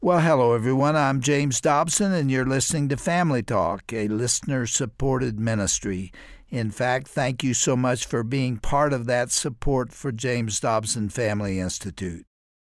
Well, hello, everyone. I'm James Dobson, and you're listening to Family Talk, a listener-supported ministry. In fact, thank you so much for being part of that support for James Dobson Family Institute.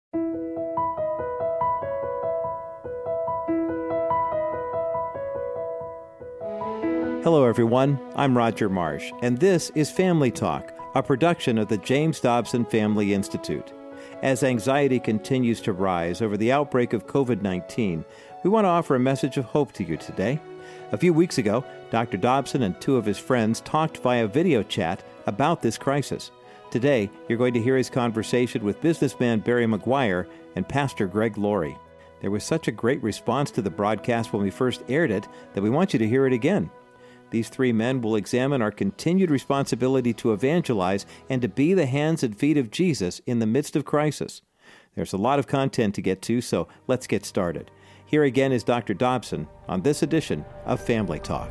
Hello, everyone. I'm Roger Marsh, and this is Family Talk, a production of the James Dobson Family Institute. As anxiety continues to rise over the outbreak of COVID-19, we want to offer a message of hope to you today. A few weeks ago, Dr. Dobson and two of his friends talked via video chat about this crisis. Today, you're going to hear his conversation with businessman Barry McGuire and Pastor Greg Laurie. There was such a great response to the broadcast when we first aired it that we want you to hear it again. These three men will examine our continued responsibility to evangelize and to be the hands and feet of Jesus in the midst of crisis. There's a lot of content to get to, so let's get started. Here again is Dr. Dobson on this edition of Family Talk.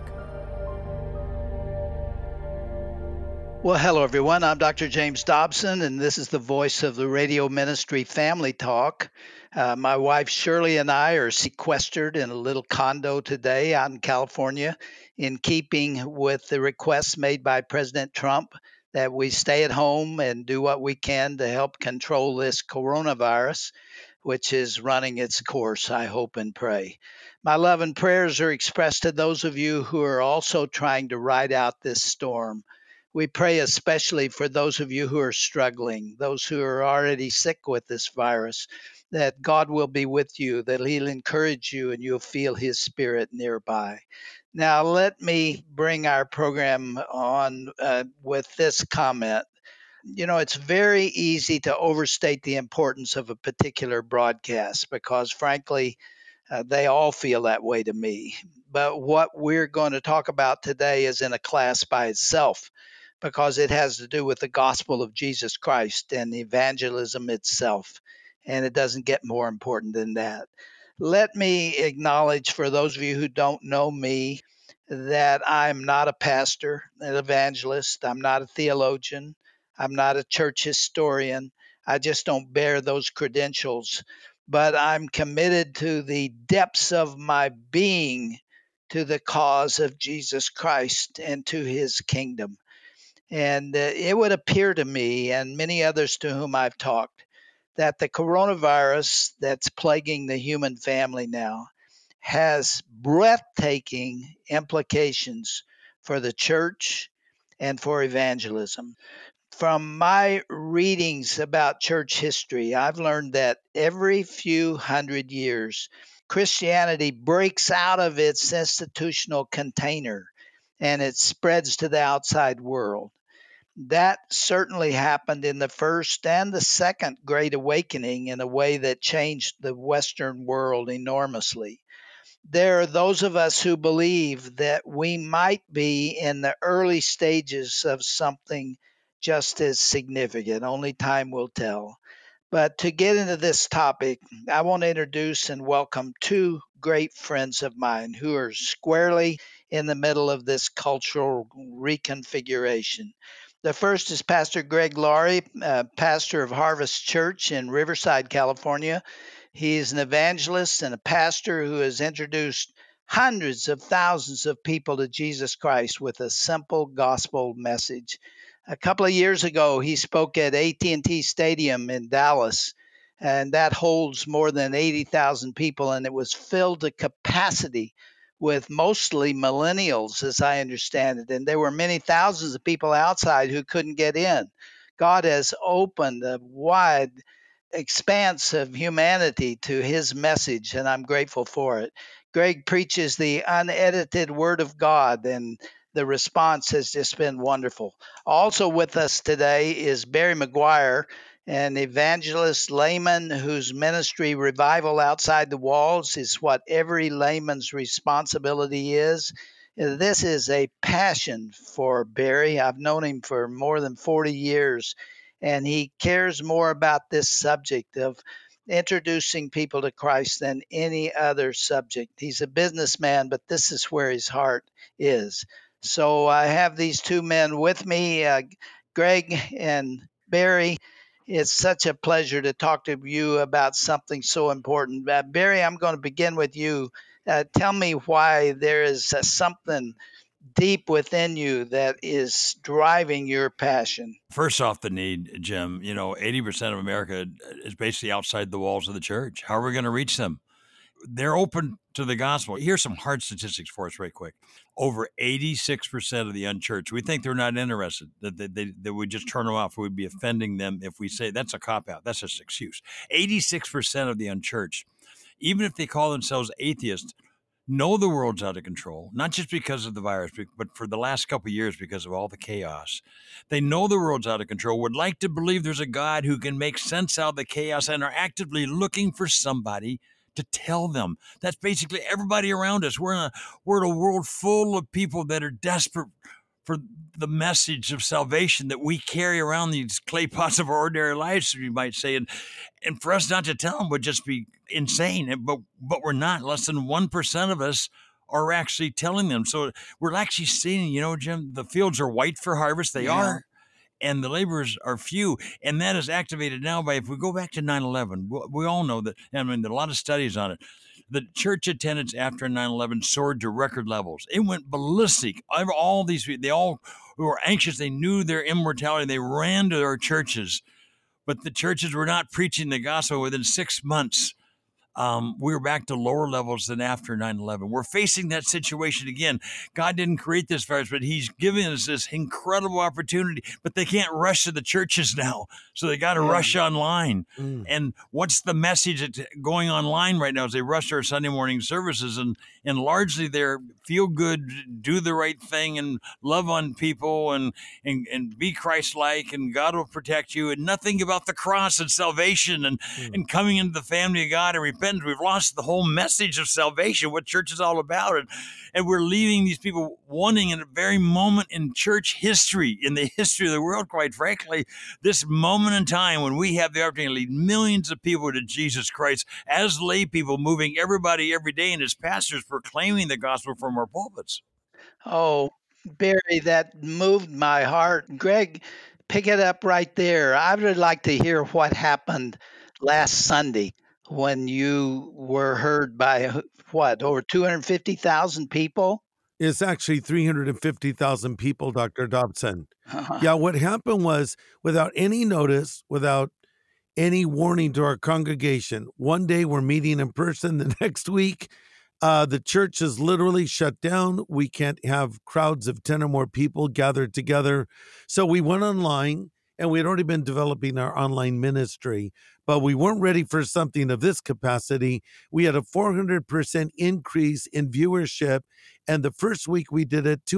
Well, hello, everyone. I'm Dr. James Dobson, and this is the voice of the radio ministry Family Talk. My wife Shirley and I are sequestered in a little condo today out in California, in keeping with the requests made by President Trump that we stay at home and do what we can to help control this coronavirus, which is running its course, I hope and pray. My love and prayers are expressed to those of you who are also trying to ride out this storm. We pray especially for those of you who are struggling, those who are already sick with this virus, that God will be with you, that He'll encourage you, and you'll feel His Spirit nearby. Now, let me bring our program on with this comment. You know, it's very easy to overstate the importance of a particular broadcast because, frankly, they all feel that way to me. But what we're going to talk about today is in a class by itself because it has to do with the gospel of Jesus Christ and evangelism itself. And it doesn't get more important than that. Let me acknowledge for those of you who don't know me that I'm not a pastor, an evangelist. I'm not a theologian. I'm not a church historian. I just don't bear those credentials. But I'm committed to the depths of my being to the cause of Jesus Christ and to his kingdom. And it would appear to me and many others to whom I've talked that the coronavirus that's plaguing the human family now has breathtaking implications for the church and for evangelism. From my readings about church history, I've learned that every few hundred years, Christianity breaks out of its institutional container and it spreads to the outside world. That certainly happened in the first and the second Great Awakening in a way that changed the Western world enormously. There are those of us who believe that we might be in the early stages of something just as significant. Only time will tell. But to get into this topic, I want to introduce and welcome two great friends of mine who are squarely in the middle of this cultural reconfiguration. The first is Pastor Greg Laurie, pastor of Harvest Church in Riverside, California. He is an evangelist and a pastor who has introduced hundreds of thousands of people to Jesus Christ with a simple gospel message. A couple of years ago, he spoke at AT&T Stadium in Dallas, and that holds more than 80,000 people, and it was filled to capacity with mostly millennials, as I understand it. And there were many thousands of people outside who couldn't get in. God has opened a wide expanse of humanity to his message, and I'm grateful for it. Greg preaches the unedited word of God, and the response has just been wonderful. Also with us today is Barry McGuire, an evangelist layman whose ministry, Revival Outside the Walls, is what every layman's responsibility is. This is a passion for Barry. I've known him for more than 40 years, and he cares more about this subject of introducing people to Christ than any other subject. He's a businessman, but this is where his heart is. So I have these two men with me, Greg and Barry. It's such a pleasure to talk to you about something so important. Barry, I'm going to begin with you. Tell me why there is something deep within you that is driving your passion. First off, the need, Jim, 80% of America is basically outside the walls of the church. How are we going to reach them? They're open to the gospel. Here's some hard statistics for us, right quick. Over 86% of the unchurched, we think they're not interested, that we just turn them off. We'd be offending them if we say that's a cop-out. That's just an excuse. 86% of the unchurched, even if they call themselves atheists, know the world's out of control, not just because of the virus, but for the last couple of years because of all the chaos. They know the world's out of control, would like to believe there's a God who can make sense out of the chaos, and are actively looking for somebody to tell them. That's basically everybody around us. We're in a world full of people that are desperate for the message of salvation that we carry around, these clay pots of our ordinary lives, you might say. And for us not to tell them would just be insane. But we're not. Less than 1% of us are actually telling them. So we're actually seeing, Jim, the fields are white for harvest. They are. And the laborers are few. And that is activated now by, if we go back to 9/11, we all know that, there are a lot of studies on it. The church attendance after 9/11 soared to record levels. It went ballistic. All these people, they all were anxious. They knew their immortality. They ran to our churches. But the churches were not preaching the gospel. Within 6 months, we were back to lower levels than after 9/11. We're facing that situation again. God didn't create this virus, but he's given us this incredible opportunity. But they can't rush to the churches now, so they got to rush online. And what's the message that's going online right now? Is they rush our Sunday morning services, and largely they're feel good, do the right thing, and love on people, and be Christ-like, and God will protect you, and nothing about the cross and salvation and coming into the family of God and repentance. We've lost the whole message of salvation, what church is all about. And we're leaving these people wanting, in a very moment in church history, in the history of the world, quite frankly, this moment in time when we have the opportunity to lead millions of people to Jesus Christ as lay people, moving everybody every day, and as pastors proclaiming the gospel from our pulpits. Oh, Barry, that moved my heart. Greg, pick it up right there. I would like to hear what happened last Sunday when you were heard by over 250,000 people? It's actually 350,000 people, Dr. Dobson. Yeah, what happened was, without any notice, without any warning to our congregation, one day we're meeting in person, the next week the church is literally shut down. We can't have crowds of 10 or more people gathered together. So we went online, and we had already been developing our online ministry, but we weren't ready for something of this capacity. We had a 400% increase in viewership, and the first week we did it,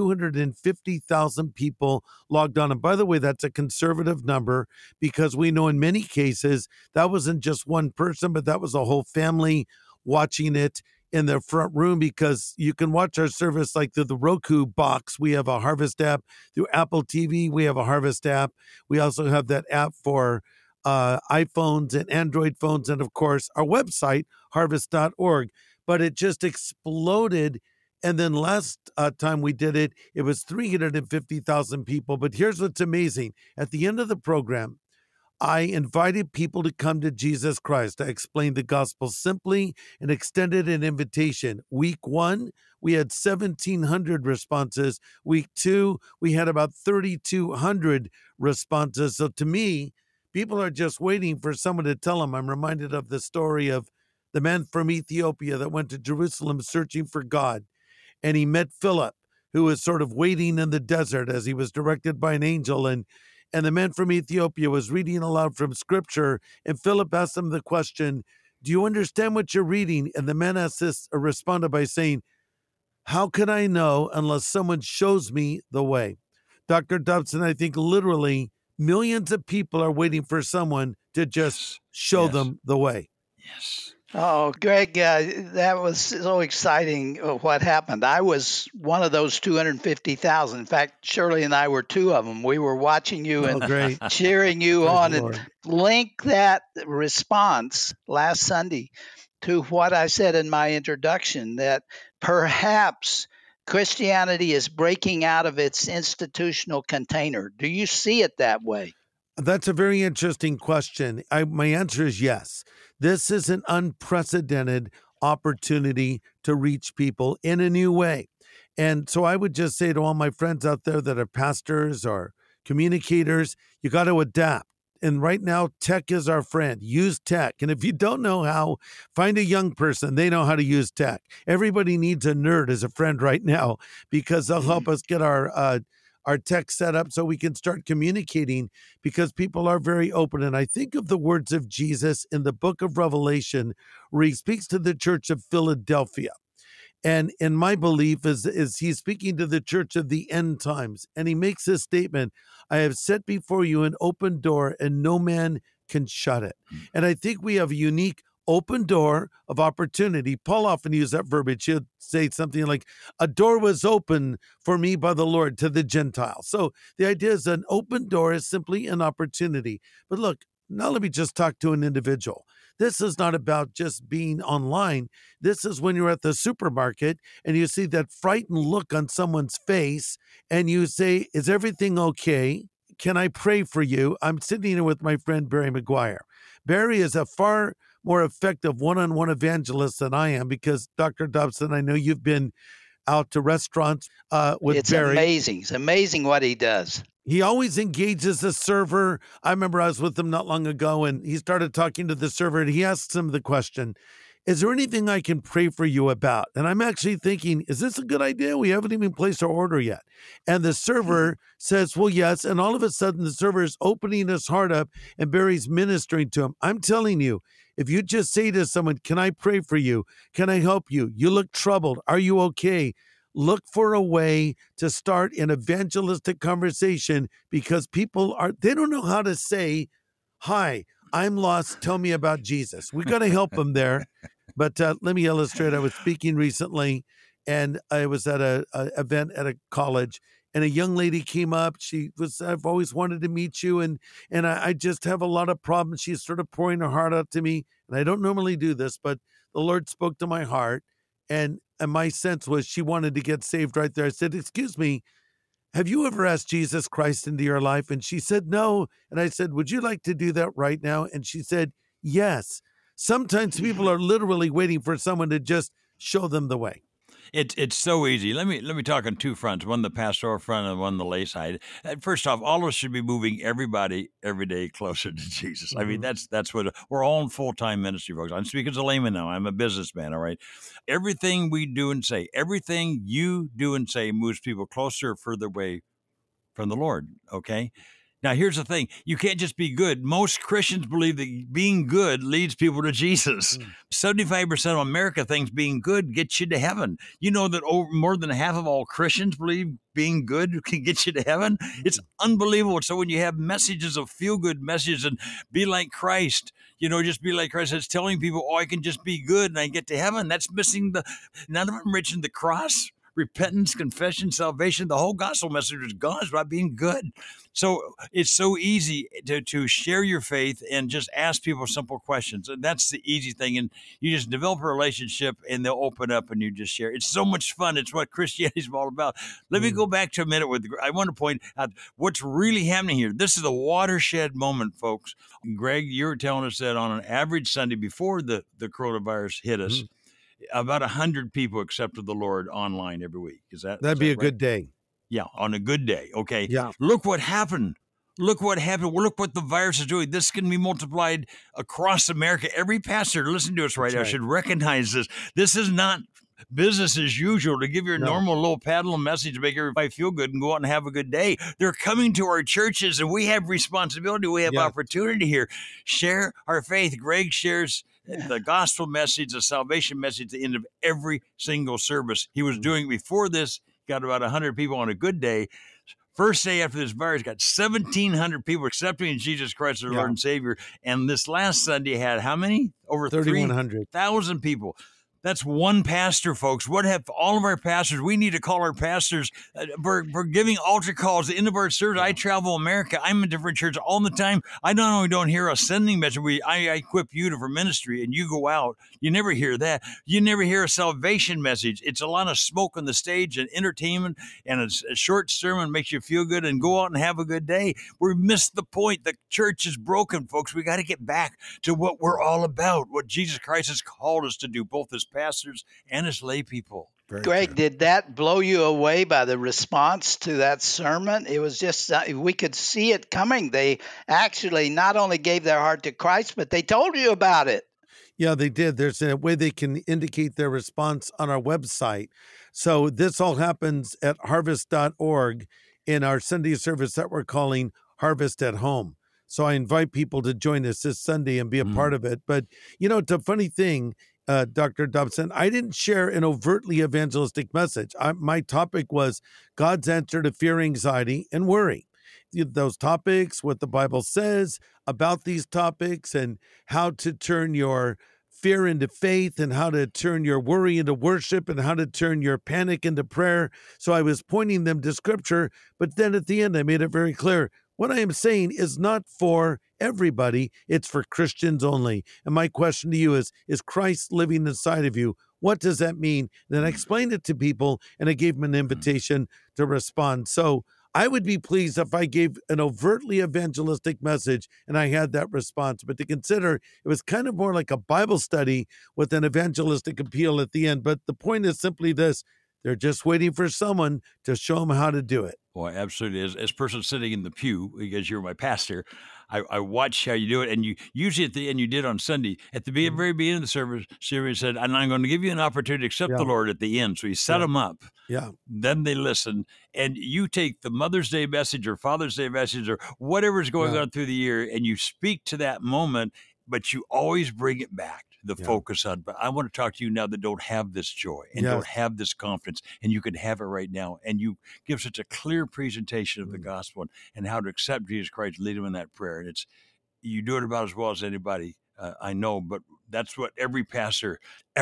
250,000 people logged on. And by the way, that's a conservative number, because we know in many cases that wasn't just one person, but that was a whole family watching it in the front room, because you can watch our service like through the Roku box. We have a Harvest app. Through Apple TV, we have a Harvest app. We also have that app for iPhones and Android phones, and of course our website, harvest.org. But it just exploded. And then last time we did it, it was 350,000 people. But here's what's amazing. At the end of the program, I invited people to come to Jesus Christ. I explained the gospel simply and extended an invitation. Week 1, we had 1,700 responses. Week 2, we had about 3,200 responses. So to me, people are just waiting for someone to tell them. I'm reminded of the story of the man from Ethiopia that went to Jerusalem searching for God. And he met Philip, who was sort of waiting in the desert as he was directed by an angel. And the man from Ethiopia was reading aloud from scripture, and Philip asked him the question, do you understand what you're reading? And the man responded by saying, how can I know unless someone shows me the way? Dr. Dobson, I think literally millions of people are waiting for someone to just show them the way. Yes. Oh, Greg, that was so exciting what happened. I was one of those 250,000. In fact, Shirley and I were two of them. We were watching you and cheering you on. And link that response last Sunday to what I said in my introduction, that perhaps Christianity is breaking out of its institutional container. Do you see it that way? That's a very interesting question. My answer is yes. This is an unprecedented opportunity to reach people in a new way. And so I would just say to all my friends out there that are pastors or communicators, you got to adapt. And right now, tech is our friend. Use tech. And if you don't know how, find a young person. They know how to use tech. Everybody needs a nerd as a friend right now because they'll help us get our tech set up so we can start communicating, because people are very open. And I think of the words of Jesus in the book of Revelation, where he speaks to the church of Philadelphia. And in my belief is he's speaking to the church of the end times. And he makes this statement, I have set before you an open door and no man can shut it. And I think we have a unique open door of opportunity. Paul often used that verbiage. He'll say something like, a door was open for me by the Lord to the Gentiles. So the idea is an open door is simply an opportunity. But look, now let me just talk to an individual. This is not about just being online. This is when you're at the supermarket and you see that frightened look on someone's face and you say, is everything okay? Can I pray for you? I'm sitting here with my friend Barry McGuire. Barry is a far more effective one-on-one evangelist than I am, because Dr. Dobson, I know you've been out to restaurants with Barry. It's amazing. It's amazing what he does. He always engages the server. I remember I was with him not long ago, and he started talking to the server, and he asked him the question, is there anything I can pray for you about? And I'm actually thinking, is this a good idea? We haven't even placed our order yet. And the server says, well, yes. And all of a sudden, the server is opening his heart up, and Barry's ministering to him. I'm telling you, if you just say to someone, can I pray for you? Can I help you? You look troubled. Are you okay? Look for a way to start an evangelistic conversation, because people they don't know how to say, hi, I'm lost. Tell me about Jesus. We got to help them there. But let me illustrate. I was speaking recently, and I was at an event at a college, and a young lady came up. She was, I've always wanted to meet you, and I just have a lot of problems. She started pouring her heart out to me, and I don't normally do this, but the Lord spoke to my heart, and my sense was she wanted to get saved right there. I said, excuse me, have you ever asked Jesus Christ into your life? And she said, no. And I said, would you like to do that right now? And she said, yes. Sometimes people are literally waiting for someone to just show them the way. It's so easy. Let me talk on two fronts, one the pastoral front and one the lay side. First off, all of us should be moving everybody every day closer to Jesus. Mm-hmm. I mean, that's what we're all in full-time ministry, folks. I'm speaking as a layman now. I'm a businessman, all right? Everything we do and say, everything you do and say moves people closer or further away from the Lord, okay? Now, here's the thing. You can't just be good. Most Christians believe that being good leads people to Jesus. 75% of America thinks being good gets you to heaven. You know that more than half of all Christians believe being good can get you to heaven? It's unbelievable. So when you have messages of feel-good messages and be like Christ, just be like Christ, it's telling people, I can just be good and I get to heaven. That's missing none of them mention the cross. Repentance, confession, salvation, the whole gospel message is gone. It's about being good. So it's so easy to share your faith and just ask people simple questions. And that's the easy thing. And you just develop a relationship and they'll open up and you just share. It's so much fun. It's what Christianity is all about. Let me go back to a minute I want to point out what's really happening here. This is a watershed moment, folks. Greg, you were telling us that on an average Sunday before the coronavirus hit us, about 100 people accepted the Lord online every week. That'd be a right? good day. Yeah, on a good day. Okay. Yeah. Look what happened. Look what happened. Well, look what the virus is doing. This can be multiplied across America. Every pastor listening to us right now should recognize this. This is not business as usual to give your normal little paddle message to make everybody feel good and go out and have a good day. They're coming to our churches and we have responsibility. We have opportunity here. Share our faith. Greg shares the gospel message, the salvation message at the end of every single service. He was doing it before this, got about 100 people on a good day. First day after this virus, got 1,700 people accepting Jesus Christ as their Lord and Savior. And this last Sunday had how many? Over 3,100,000 people. That's one pastor, folks. What have all of our pastors? We need to call our pastors for giving altar calls at the end of our service. I travel America. I'm in different churches all the time. I not only don't hear a sending message, I equip you for ministry, and you go out. You never hear that. You never hear a salvation message. It's a lot of smoke on the stage and entertainment, and a short sermon makes you feel good and go out and have a good day. We missed the point. The church is broken, folks. We got to get back to what we're all about, what Jesus Christ has called us to do, both as pastors and as lay people. Greg, did that blow you away by the response to that sermon? It was just, we could see it coming. They actually not only gave their heart to Christ, but they told you about it. Yeah, they did. There's a way they can indicate their response on our website. So this all happens at harvest.org in our Sunday service that we're calling Harvest at Home. So I invite people to join us this Sunday and be a part of it. But, it's a funny thing, Dr. Dobson. I didn't share an overtly evangelistic message. My topic was God's answer to fear, anxiety, and worry. Those topics, what the Bible says about these topics, and how to turn your fear into faith, and how to turn your worry into worship, and how to turn your panic into prayer. So I was pointing them to Scripture, but then at the end I made it very clear. What I am saying is not for everybody. It's for Christians only. And my question to you is Christ living inside of you? What does that mean? And then I explained it to people, and I gave them an invitation to respond. So I would be pleased if I gave an overtly evangelistic message and I had that response. But to consider, it was kind of more like a Bible study with an evangelistic appeal at the end. But the point is simply this: they're just waiting for someone to show them how to do it. Boy, absolutely. As a person sitting in the pew, because you're my pastor, I watch how you do it. And you usually at the end, you did on Sunday, at the very beginning of the service, you said, and I'm going to give you an opportunity to accept the Lord at the end. So you set them up. Yeah. Then they listen. And you take the Mother's Day message or Father's Day message or whatever's going on through the year, and you speak to that moment, but you always bring it back. The focus on, but I want to talk to you now that don't have this joy and don't have this confidence, and you can have it right now. And you give such a clear presentation of the gospel and how to accept Jesus Christ, lead him in that prayer. And you do it about as well as anybody I know, but that's what every pastor's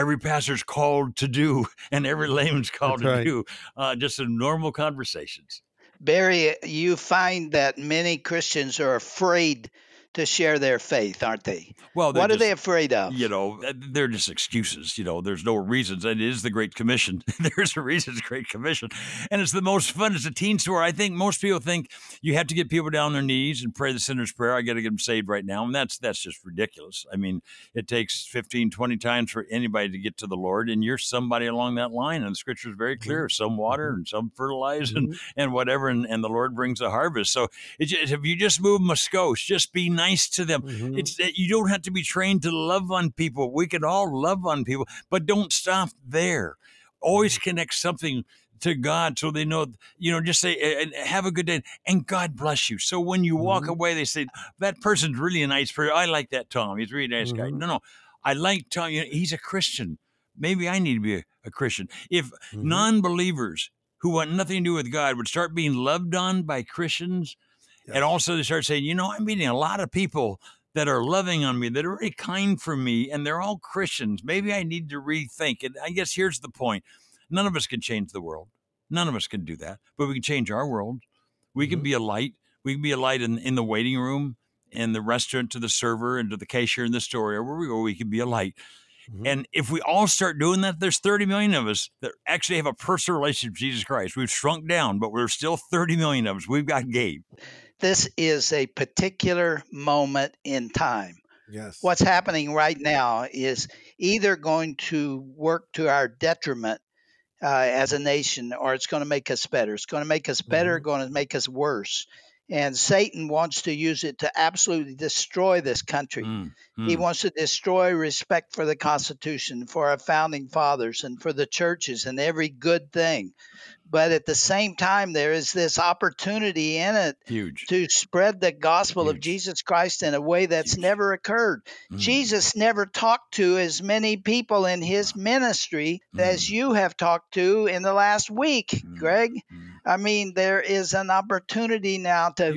called to do, and every layman's called to do, just in normal conversations. Barry, you find that many Christians are afraid to share their faith, aren't they? Well, what are they afraid of? They're just excuses. There's no reasons. And it is the Great Commission. There's a reason it's Great Commission. And it's the most fun. It's a teen story. I think most people think you have to get people down on their knees and pray the sinner's prayer. I got to get them saved right now. And that's just ridiculous. I mean, it takes 15, 20 times for anybody to get to the Lord. And you're somebody along that line. And the Scripture is very clear. Some water and some fertilize and whatever. And the Lord brings a harvest. So if you just move muskos, just be nice to them. It's you don't have to be trained to love on people. We can all love on people, but don't stop there. Always connect something to God so they know, just say, have a good day and God bless you. So when you walk away, they say, that person's really a nice person. I like that Tom. He's a really nice guy. No, I like Tom. He's a Christian. Maybe I need to be a Christian. If non-believers who want nothing to do with God would start being loved on by Christians, and also they start saying, I'm meeting a lot of people that are loving on me, that are very kind for me, and they're all Christians. Maybe I need to rethink. And I guess here's the point. None of us can change the world. None of us can do that. But we can change our world. We can be a light. We can be a light in the waiting room, in the restaurant, to the server, and to the cashier in the store. Wherever we go, we can be a light. And if we all start doing that, there's 30 million of us that actually have a personal relationship with Jesus Christ. We've shrunk down, but we're still 30 million of us. We've got Gabe. This is a particular moment in time. Yes. What's happening right now is either going to work to our detriment as a nation, or it's going to make us better. It's going to make us better, going to make us worse. And Satan wants to use it to absolutely destroy this country. He wants to destroy respect for the Constitution, for our founding fathers, and for the churches and every good thing. But at the same time, there is this opportunity in it to spread the gospel of Jesus Christ in a way that's never occurred. Jesus never talked to as many people in his ministry as you have talked to in the last week, Greg. I mean, there is an opportunity now to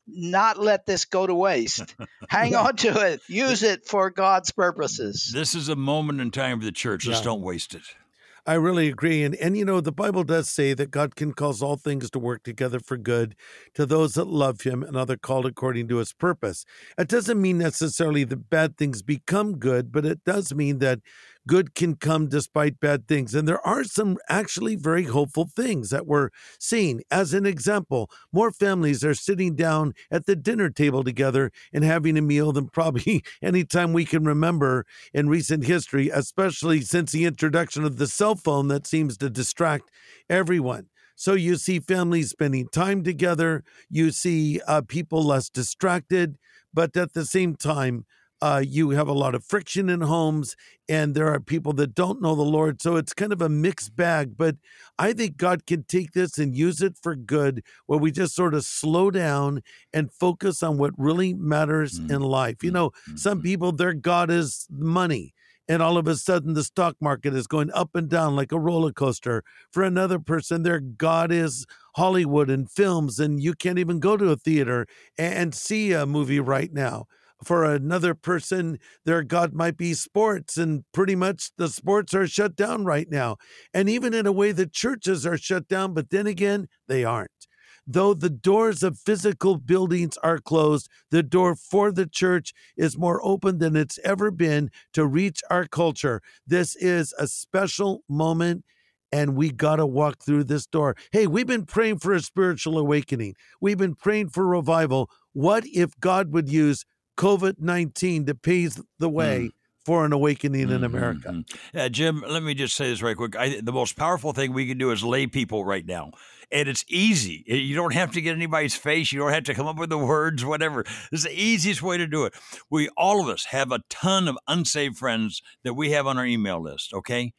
not let this go to waste. Hang on to it. Use it for God's purposes. This is a moment in time for the church. Let's don't waste it. I really agree. And the Bible does say that God can cause all things to work together for good to those that love him and are called according to his purpose. It doesn't mean necessarily that bad things become good, but it does mean that good can come despite bad things. And there are some actually very hopeful things that we're seeing. As an example, more families are sitting down at the dinner table together and having a meal than probably any time we can remember in recent history, especially since the introduction of the cell phone that seems to distract everyone. So you see families spending time together, you see people less distracted, but at the same time, you have a lot of friction in homes, and there are people that don't know the Lord. So it's kind of a mixed bag. But I think God can take this and use it for good, where we just sort of slow down and focus on what really matters in life. Some people, their God is money. And all of a sudden, the stock market is going up and down like a roller coaster. For another person, their God is Hollywood and films, and you can't even go to a theater and see a movie right now. For another person, their God might be sports, and pretty much the sports are shut down right now. And even in a way, the churches are shut down, but then again, they aren't. Though the doors of physical buildings are closed, the door for the church is more open than it's ever been to reach our culture. This is a special moment, and we got to walk through this door. Hey, we've been praying for a spiritual awakening. We've been praying for revival. What if God would use COVID-19 to pave the way for an awakening in America? Jim, let me just say this right quick. The most powerful thing we can do as lay people right now, and it's easy. You don't have to get anybody's face. You don't have to come up with the words, whatever. This is the easiest way to do it. All of us have a ton of unsaved friends that we have on our email list, okay?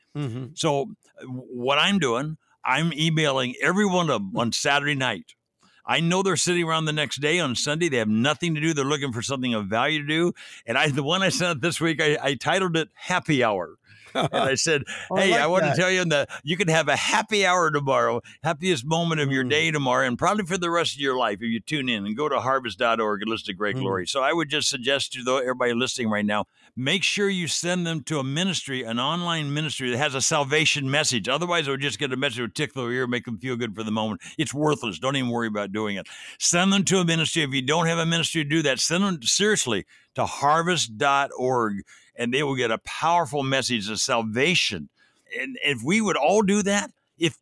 So what I'm doing, I'm emailing every one of them on Saturday night. I know they're sitting around the next day on Sunday. They have nothing to do. They're looking for something of value to do. And the one I sent this week, I titled it Happy Hour. And I said, hey, I want to tell you that you can have a happy hour tomorrow, happiest moment of your day tomorrow, and probably for the rest of your life if you tune in and go to harvest.org and listen to Great Glory. So I would just suggest to everybody listening right now, make sure you send them to a ministry, an online ministry that has a salvation message. Otherwise, they'll just get a message that will tickle their ear, make them feel good for the moment. It's worthless. Don't even worry about doing it. Send them to a ministry. If you don't have a ministry to do that, send them seriously to harvest.org, and they will get a powerful message of salvation. And if we would all do that, if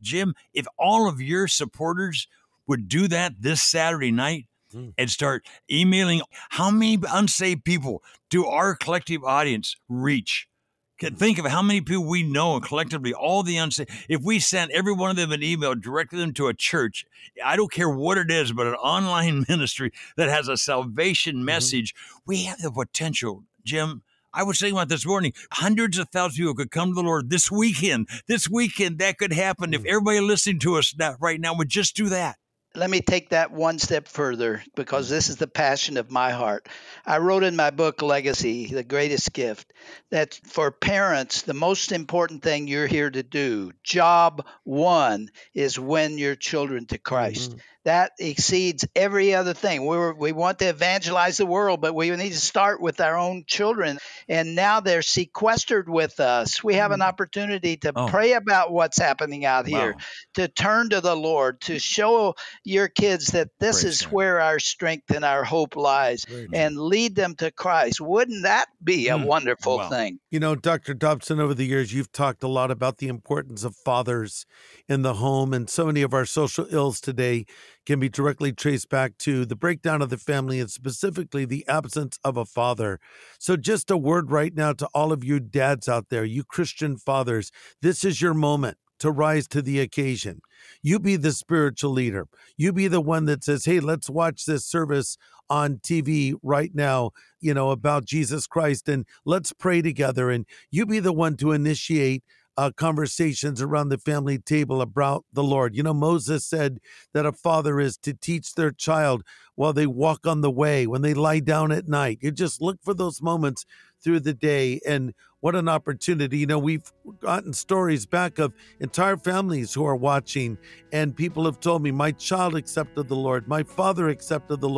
all of your supporters would do that this Saturday night, and start emailing, how many unsaved people do our collective audience reach? Think of how many people we know, and collectively, all the unsaved. If we sent every one of them an email, directed them to a church, I don't care what it is, but an online ministry that has a salvation message, we have the potential, Jim. I was saying about this morning, hundreds of thousands of people could come to the Lord this weekend. This weekend, that could happen if everybody listening to us right now would just do that. Let me take that one step further, because this is the passion of my heart. I wrote in my book, Legacy, The Greatest Gift, that for parents, the most important thing you're here to do, job one, is win your children to Christ. That exceeds every other thing. We want to evangelize the world, but we need to start with our own children. And now they're sequestered with us. We have an opportunity to pray about what's happening out here, to turn to the Lord, to show your kids that this is where our strength and our hope lies, and lead them to Christ. Wouldn't that be a wonderful thing? Dr. Dobson, over the years, you've talked a lot about the importance of fathers in the home, and so many of our social ills today can be directly traced back to the breakdown of the family, and specifically the absence of a father. So just a word right now to all of you dads out there, you Christian fathers, this is your moment to rise to the occasion. You be the spiritual leader. You be the one that says, hey, let's watch this service on TV right now, about Jesus Christ, and let's pray together. And you be the one to initiate conversations around the family table about the Lord. Moses said that a father is to teach their child while they walk on the way, when they lie down at night. You just look for those moments through the day, and what an opportunity. We've gotten stories back of entire families who are watching, and people have told me, my child accepted the Lord, my father accepted the Lord.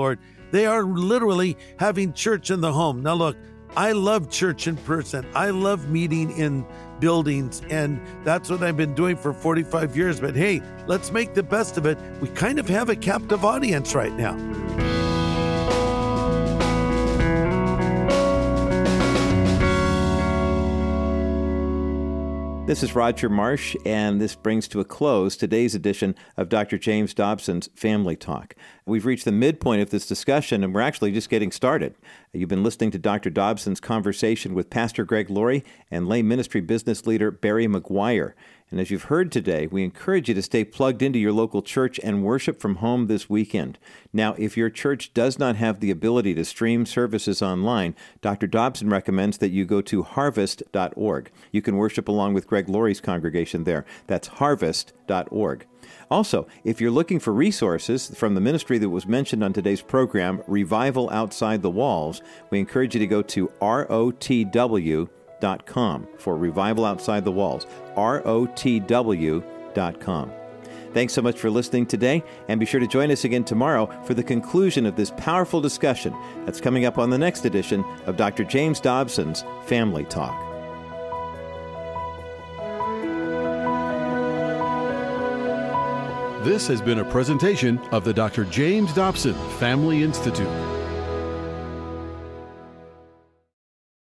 They are literally having church in the home. Now look, I love church in person. I love meeting in buildings, and that's what I've been doing for 45 years. But hey, let's make the best of it. We kind of have a captive audience right now. This is Roger Marsh, and this brings to a close today's edition of Dr. James Dobson's Family Talk. We've reached the midpoint of this discussion, and we're actually just getting started. You've been listening to Dr. Dobson's conversation with Pastor Greg Laurie and lay ministry business leader Barry McGuire. And as you've heard today, we encourage you to stay plugged into your local church and worship from home this weekend. Now, if your church does not have the ability to stream services online, Dr. Dobson recommends that you go to harvest.org. You can worship along with Greg Laurie's congregation there. That's harvest.org. Also, if you're looking for resources from the ministry that was mentioned on today's program, Revival Outside the Walls, we encourage you to go to rotw.com for Revival Outside the Walls, rotw.com. Thanks so much for listening today, and be sure to join us again tomorrow for the conclusion of this powerful discussion that's coming up on the next edition of Dr. James Dobson's Family Talk. This has been a presentation of the Dr. James Dobson Family Institute.